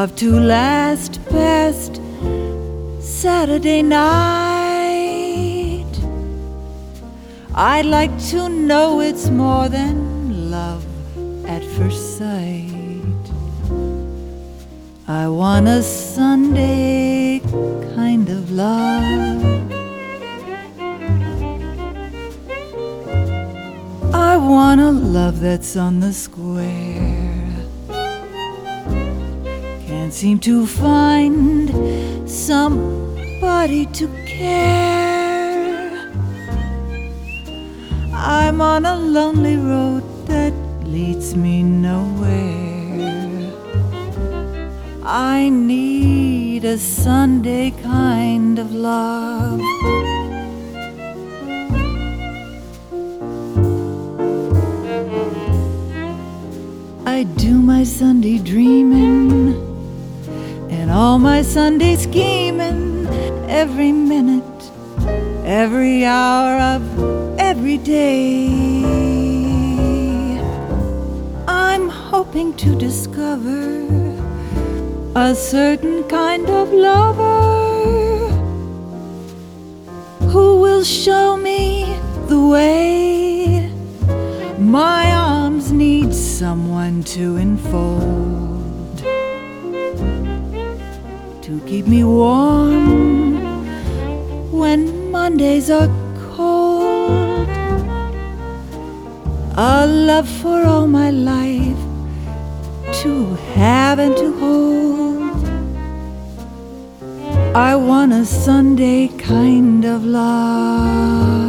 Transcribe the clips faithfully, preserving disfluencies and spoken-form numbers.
love to last past Saturday night. I'd like to know it's more than love at first sight. I want a Sunday kind of love. I want a love that's on the square. Can't seem to find somebody to care. I'm on a lonely road that leads me nowhere. I need a Sunday kind of love. I do my Sunday dreaming and all my Sunday scheming, every minute, every hour of every day. I'm hoping to discover a certain kind of lover who will show me the way. My arms need someone to enfold, to keep me warm when Mondays are cold. A love for all my life to have and to hold. I want a Sunday kind of love.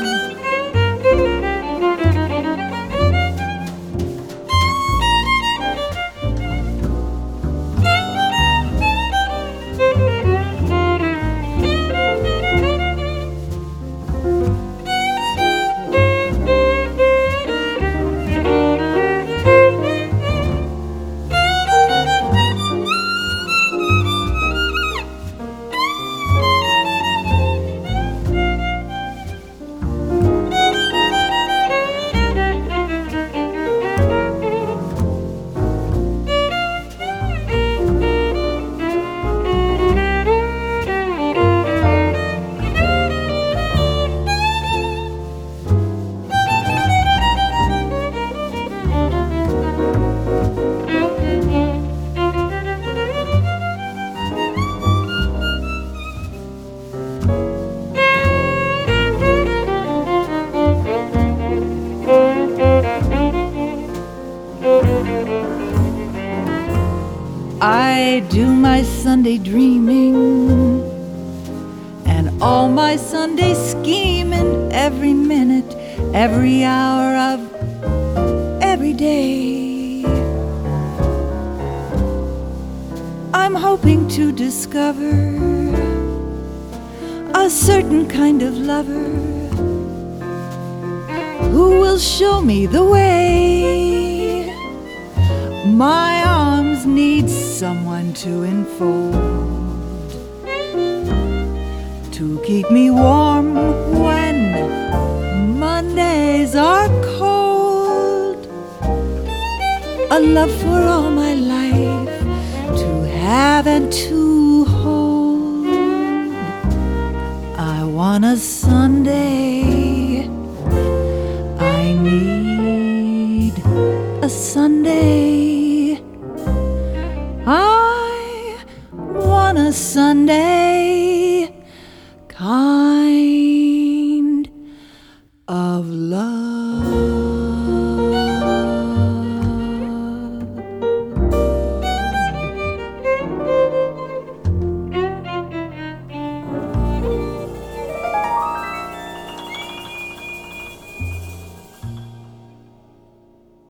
I do my Sunday dreaming and all my Sunday scheming, every minute, every hour of every day. I'm hoping to discover a certain kind of lover who will show me the way. My arms need someone to enfold, to keep me warm when Mondays are cold. A love for all my life to have and to hold. I want a Sunday. I need a Sunday. I want a Sunday.